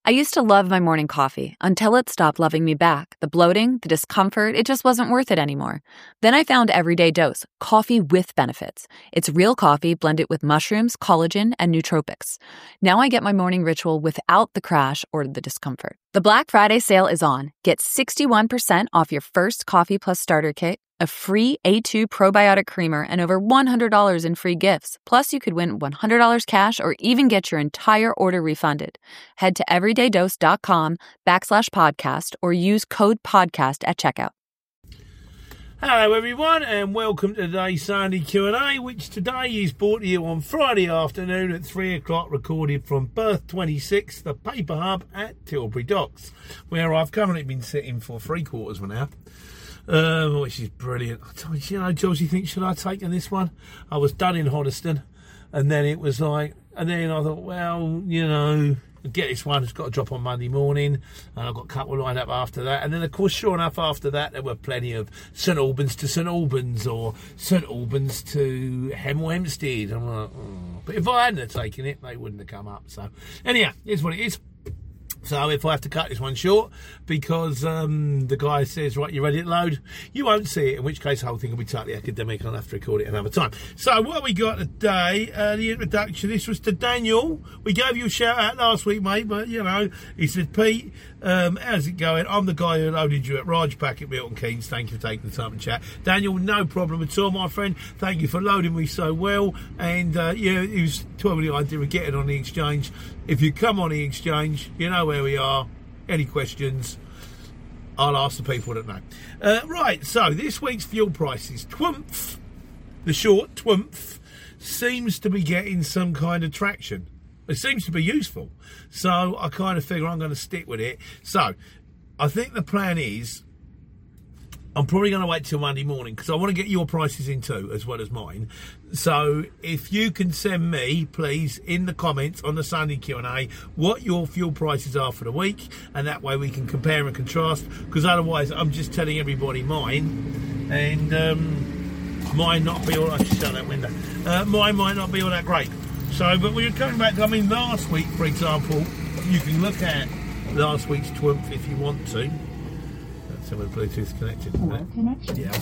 I used to love my morning coffee until it stopped loving me back. The bloating, the discomfort, it just wasn't worth it anymore. Then I found Everyday Dose, coffee with benefits. It's real coffee blended with mushrooms, collagen, and nootropics. Now I get my morning ritual without the crash or the discomfort. The Black Friday sale is on. Get 61% off your first Coffee Plus starter kit, a free A2 probiotic creamer, and over $100 in free gifts. Plus, you could win $100 cash or even get your entire order refunded. Head to everydaydose.com/podcast or use code podcast at checkout. Hello everyone and welcome to today's Sunday Q&A, which today is brought to you on Friday afternoon at 3 o'clock, recorded from Berth 26, the Paper Hub at Tilbury Docks, where I've currently been sitting for 3/4 of an hour. Which is brilliant. You know, George, you think, should I take in this one? I was done in Hoddesdon, and then it was like, and then I thought, well, you know, get this one, it's got to drop on Monday morning, and I've got a couple lined up after that. And then, of course, sure enough, after that, there were plenty of St Albans to St Albans, or St Albans to Hemel Hempstead. I'm like, oh. But if I hadn't have taken it, they wouldn't have come up. So, anyhow, here's what it is. So if I have to cut this one short because the guy says, right, you ready to load? You won't see it, in which case the whole thing will be totally academic and I'll have to record it another time. So what we got today, the introduction, this was to Daniel. We gave you a shout out last week, mate, but, you know, he said, Pete, how's it going? I'm the guy who loaded you at Rajpak at Milton Keynes. Thank you for taking the time to chat. Daniel, no problem at all, my friend. Thank you for loading me so well. And, yeah, it was totally the idea of getting on the exchange. If you come on the exchange, you know where we are. Any questions, I'll ask the people that know. Right, so this week's fuel prices. TWUMF, the short TWUMF, seems to be getting some kind of traction. It seems to be useful. So I kind of figure I'm going to stick with it. So I think the plan is, I'm probably going to wait till Monday morning because I want to get your prices in too, as well as mine. So if you can send me, please, in the comments on the Sunday Q&A, what your fuel prices are for the week, and that way we can compare and contrast, because otherwise I'm just telling everybody mine, and mine not be all, I should shut that window, mine might not be all that great. So, but we're coming back, I mean, last week, for example, you can look at last week's TWUMF if you want to. So with Bluetooth connected. Connection. Yeah,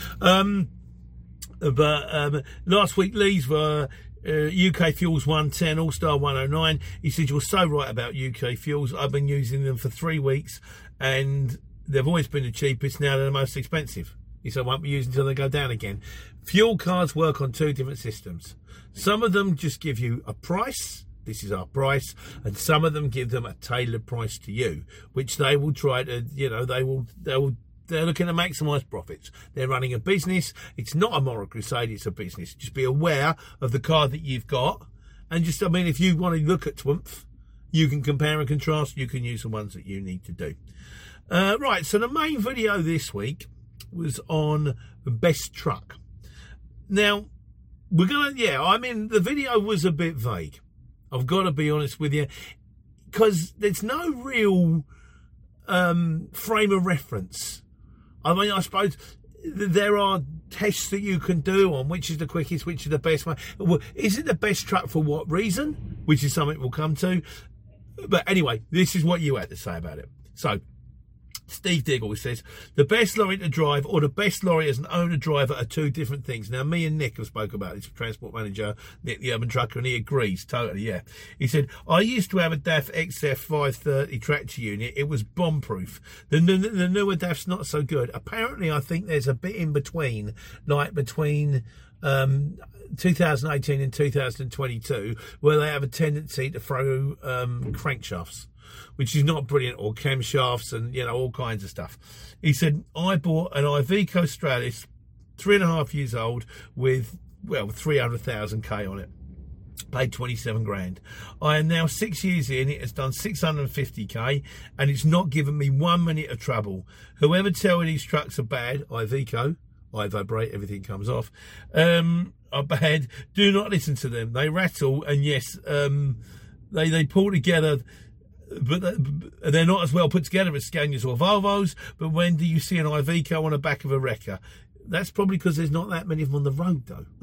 okay. But last week, Lee's were UK Fuels 110, All-Star 109. He said, you're so right about UK Fuels. I've been using them for 3 weeks, and they've always been the cheapest. Now they're the most expensive. He said, I won't be using until they go down again. Fuel cards work on 2 different systems. Some of them just give you a price. This is our price, and some of them give them a tailored price to you, which they will try to, you know, they're looking to maximise profits. They're running a business. It's not a moral crusade, it's a business. Just be aware of the card that you've got, and just, I mean, if you want to look at TWUMF, you can compare and contrast. You can use the ones that you need to do. Right, so the main video this week was on Best Truck. Now, we're going to, yeah, I mean, the video was a bit vague. I've got to be honest with you, because there's no real frame of reference. I mean, I suppose there are tests that you can do on which is the quickest, which is the best one. Is it the best truck for what reason? Which is something we'll come to. But anyway, this is what you had to say about it. So, Steve Diggle says, the best lorry to drive or the best lorry as an owner-driver are 2 different things. Now, me and Nick have spoke about this, transport manager, Nick the Urban Trucker, and he agrees totally, yeah. He said, I used to have a DAF XF 530 tractor unit. It was bomb-proof. The newer DAF's not so good. Apparently, I think there's a bit in between, like between 2018 and 2022, where they have a tendency to throw crankshafts, which is not brilliant, or camshafts and, you know, all kinds of stuff. He said, I bought an Iveco Stralis, 3.5 years old, with, well, 300,000 K on it. Paid 27 grand. I am now 6 years in. It has done 650 K, and it's not given me 1 minute of trouble. Whoever tell me these trucks are bad, Iveco, I vibrate, everything comes off, are bad, do not listen to them. They rattle, and yes, they pull together, but they're not as well put together as Scanias or Volvos. But when do you see an Iveco on the back of a Wrecker? That's probably because there's not that many of them on the road, though.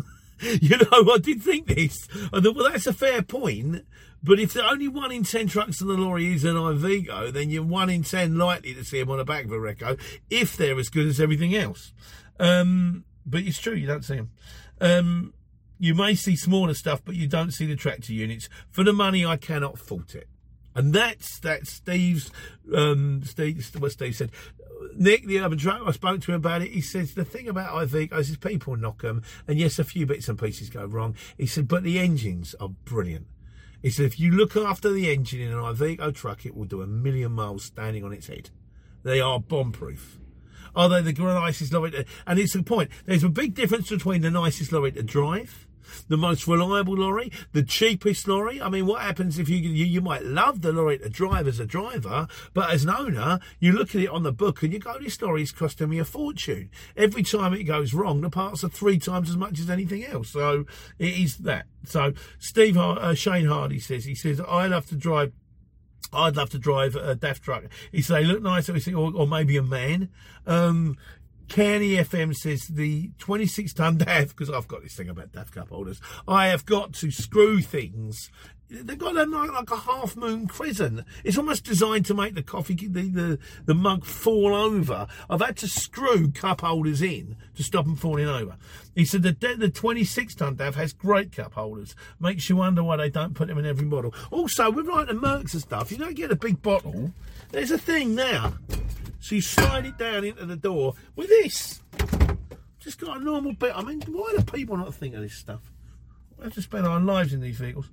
You know, I did think this. I thought, well, that's a fair point. But if the only 1 in 10 trucks on the lorry is an Iveco, then you're 1 in 10 likely to see them on the back of a Reco if they're as good as everything else. But it's true, you don't see them. You may see smaller stuff, but you don't see the tractor units. For the money, I cannot fault it. And that's Steve's, what Steve said. Nick, the urban truck, I spoke to him about it. He says the thing about Ivecos is people knock them, and yes, a few bits and pieces go wrong. He said, but the engines are brilliant. He said, if you look after the engine in an Iveco truck, it will do 1,000,000 miles standing on its head. They are bomb-proof. Are they the nicest lorry to... And it's the point. There's a big difference between the nicest lorry to drive, the most reliable lorry, the cheapest lorry. I mean, what happens if you might love the lorry to drive as a driver, but as an owner, you look at it on the book and you go, this lorry's costing me a fortune. Every time it goes wrong, the parts are 3 times as much as anything else. So it is that. So Shane Hardy says, I'd love to drive a DAF truck. He said, they look nice, or maybe a man. Canny FM says the 26-ton DAF, because I've got this thing about DAF cup holders, I have got to screw things. They've got them like a half-moon crescent. It's almost designed to make the coffee, the mug fall over. I've had to screw cup holders in to stop them falling over. He said the 26-ton DAF has great cup holders. Makes you wonder why they don't put them in every model. Also, with like the Mercs and stuff, you don't get a big bottle. There's a thing now. So you slide it down into the door. With this, just got a normal bit. I mean, why do people not think of this stuff? We have to spend our lives in these vehicles.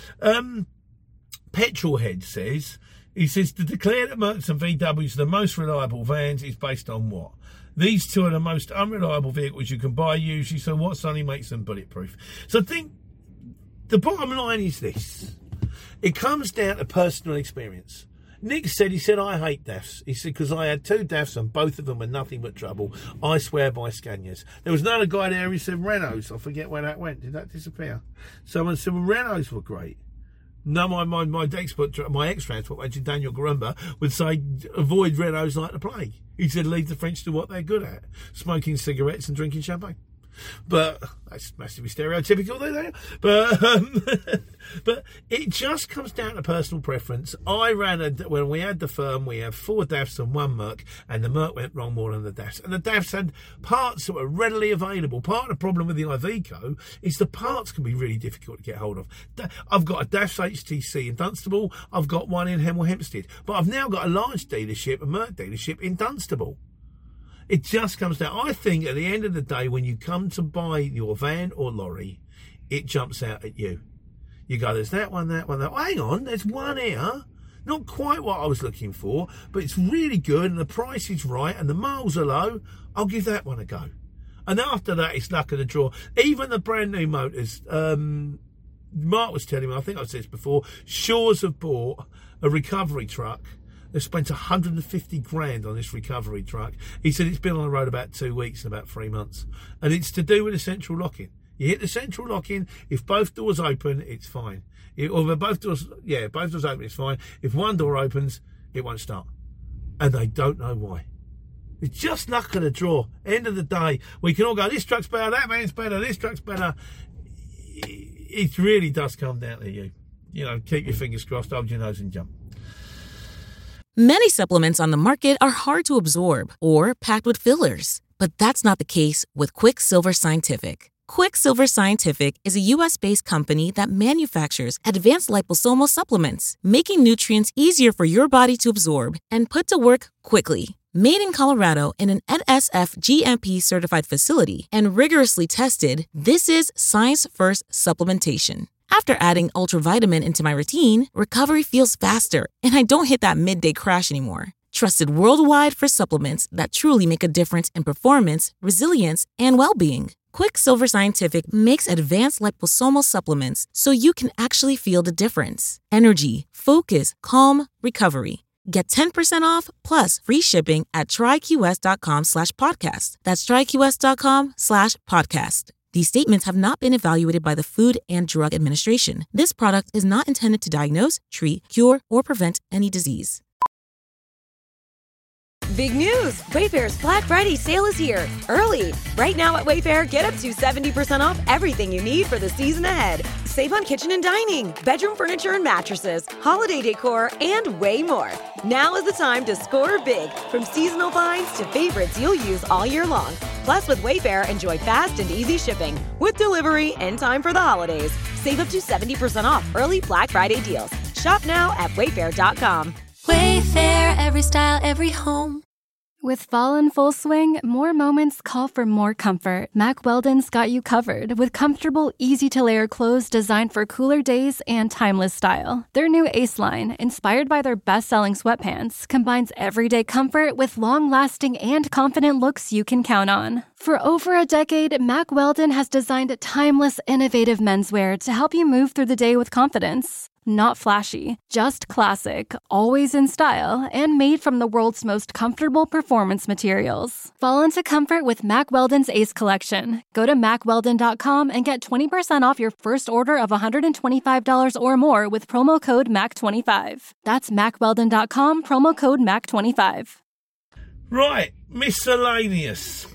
Petrolhead says, to declare that Mercs and VWs are the most reliable vans is based on what? These two are the most unreliable vehicles you can buy usually, so what suddenly makes them bulletproof? So I think the bottom line is this. It comes down to personal experience. Nick said, I hate DAFs. He said, because I had 2 DAFs and both of them were nothing but trouble. I swear by Scanias. There was another guy there who said Renaults. I forget where that went. Did that disappear? Someone said, well, Renaults were great. No, my ex-transport agent, Daniel Garumba, would say, avoid Renaults like the plague. He said, leave the French to what they're good at. Smoking cigarettes and drinking champagne. But that's massively stereotypical, there. But it just comes down to personal preference. When we had the firm, we had 4 DAFs and 1 Merc, and the Merc went wrong more than the DAFs. And the DAFs had parts that were readily available. Part of the problem with the Iveco is the parts can be really difficult to get hold of. I've got a DAFs HTC in Dunstable. I've got one in Hemel Hempstead. But I've now got a large dealership, a Merc dealership in Dunstable. It just comes down. I think at the end of the day, when you come to buy your van or lorry, it jumps out at you. You go, there's that one. Oh, hang on, there's one here. Not quite what I was looking for, but it's really good and the price is right and the miles are low. I'll give that one a go. And after that, it's luck of the draw. Even the brand new motors, Mark was telling me, I think I've said this before, Shaw's have bought a recovery truck. They've spent 150 grand on this recovery truck. He said it's been on the road about 2 weeks and about 3 months. And it's to do with the central lock-in. You hit the central lock-in, if both doors open, it's fine. Both doors open, it's fine. If one door opens, it won't start. And they don't know why. It's just luck of the draw. End of the day, we can all go, this truck's better, that man's better, this truck's better. It really does come down to you. You know, keep your fingers crossed, hold your nose and jump. Many supplements on the market are hard to absorb or packed with fillers, but that's not the case with Quicksilver Scientific. Quicksilver Scientific is a U.S.-based company that manufactures advanced liposomal supplements, making nutrients easier for your body to absorb and put to work quickly. Made in Colorado in an NSF GMP-certified facility and rigorously tested, this is science-first supplementation. After adding Ultravitamin into my routine, recovery feels faster, and I don't hit that midday crash anymore. Trusted worldwide for supplements that truly make a difference in performance, resilience, and well-being. Quicksilver Scientific makes advanced liposomal supplements so you can actually feel the difference. Energy, focus, calm, recovery. Get 10% off plus free shipping at tryqs.com/podcast. That's tryqs.com/podcast. These statements have not been evaluated by the Food and Drug Administration. This product is not intended to diagnose, treat, cure, or prevent any disease. Big news! Wayfair's Black Friday sale is here, early. Right now at Wayfair, get up to 70% off everything you need for the season ahead. Save on kitchen and dining, bedroom furniture and mattresses, holiday decor, and way more. Now is the time to score big, from seasonal finds to favorites you'll use all year long. Plus, with Wayfair, enjoy fast and easy shipping, with delivery in time for the holidays. Save up to 70% off early Black Friday deals. Shop now at wayfair.com. Wayfair, every style, every home. With fall in full swing, more moments call for more comfort. Mack Weldon's got you covered with comfortable, easy-to-layer clothes designed for cooler days and timeless style. Their new Ace line, inspired by their best-selling sweatpants, combines everyday comfort with long-lasting and confident looks you can count on. For over a decade, Mack Weldon has designed timeless, innovative menswear to help you move through the day with confidence. Not flashy, just classic, always in style, and made from the world's most comfortable performance materials. Fall into comfort with Mack Weldon's Ace Collection. Go to MackWeldon.com and get 20% off your first order of $125 or more with promo code MAC25. That's MackWeldon.com, promo code MAC25. Right, miscellaneous.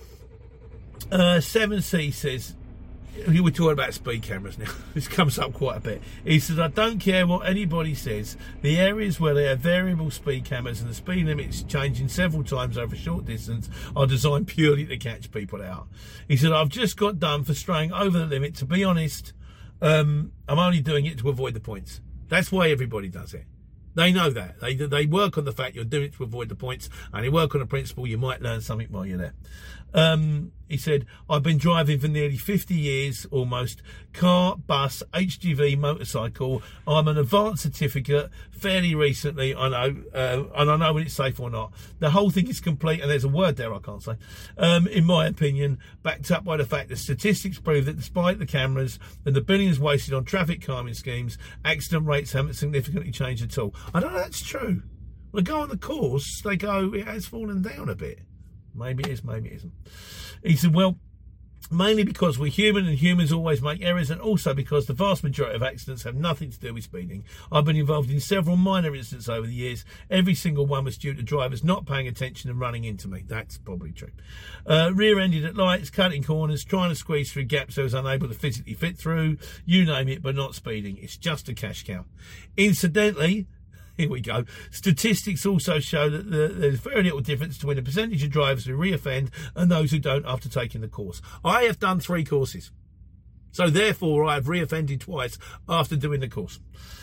7C says, we're talking about speed cameras now. This comes up quite a bit. He says, I don't care what anybody says. The areas where there are variable speed cameras and the speed limits changing several times over a short distance are designed purely to catch people out. He said, I've just got done for straying over the limit. To be honest, I'm only doing it to avoid the points. That's why everybody does it. They know that. They work on the fact you're doing it to avoid the points, and they work on the principle you might learn something while you're there. He said, I've been driving for nearly 50 years, almost. Car, bus, HGV, motorcycle. I'm an advanced certificate fairly recently, I know, and I know when it's safe or not. The whole thing is complete, and there's a word there I can't say, in my opinion, backed up by the fact that statistics prove that despite the cameras and the billions wasted on traffic calming schemes, accident rates haven't significantly changed at all. I don't know if that's true. When they go on the course, they go, it has fallen down a bit. Maybe it is, maybe it isn't. He said, well, mainly because we're human and humans always make errors, and also because the vast majority of accidents have nothing to do with speeding. I've been involved in several minor incidents over the years. Every single one was due to drivers not paying attention and running into me. That's probably true. Rear-ended at lights, cutting corners, trying to squeeze through gaps I was unable to physically fit through. You name it, but not speeding. It's just a cash cow. Incidentally, here we go. Statistics also show that there's very little difference between the percentage of drivers who reoffend and those who don't after taking the course. I have done 3 courses. So therefore, I have reoffended twice after doing the course.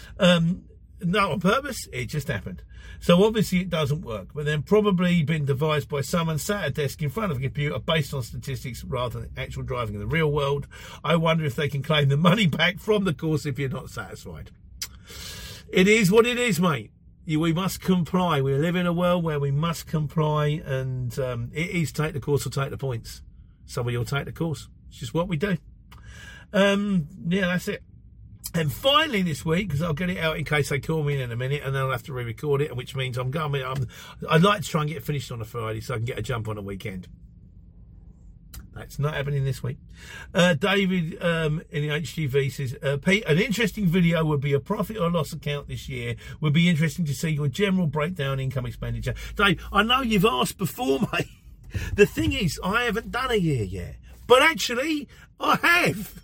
Not on purpose, it just happened. So obviously it doesn't work, but then probably been devised by someone sat at a desk in front of a computer based on statistics rather than actual driving in the real world. I wonder if they can claim the money back from the course if you're not satisfied. It is what it is, mate. We must comply. We live in a world where we must comply, and it is take the course or take the points. Some of you'll take the course. It's just what we do. Yeah, that's it. And finally this week, because I'll get it out in case they call me in a minute, and then I'll have to re-record it, which means I'd like to try and get it finished on a Friday so I can get a jump on a weekend. That's not happening this week. David in the HGV says, Pete, an interesting video would be a profit or loss account this year. Would be interesting to see your general breakdown income expenditure. Dave, I know you've asked before, mate. The thing is, I haven't done a year yet. But actually, I have.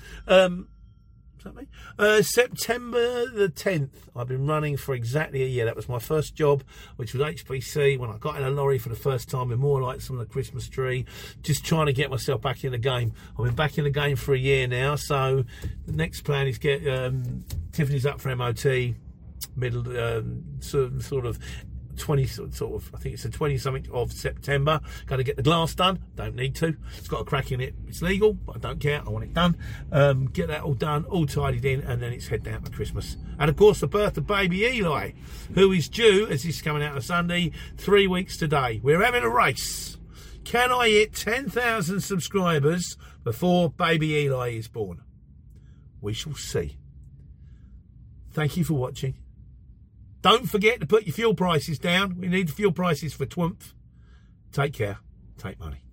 September the 10th, I've been running for exactly a year. That was my first job, which was HPC, when I got in a lorry for the first time with more lights on the Christmas tree, just trying to get myself back in the game. I've been back in the game for a year now, so the next plan is get Tiffany's up for MOT, middle, sort of 20 sort of, I think it's the 20 something of September. Got to get the glass done. Don't need to. It's got a crack in it. It's legal, but I don't care. I want it done. Get that all done, all tidied in, and then it's head down to Christmas. And of course, the birth of baby Eli, who is due, as this is coming out on Sunday, 3 weeks today. We're having a race. Can I hit 10,000 subscribers before baby Eli is born? We shall see. Thank you for watching. Don't forget to put your fuel prices down. We need fuel prices for twumph. Take care. Take money.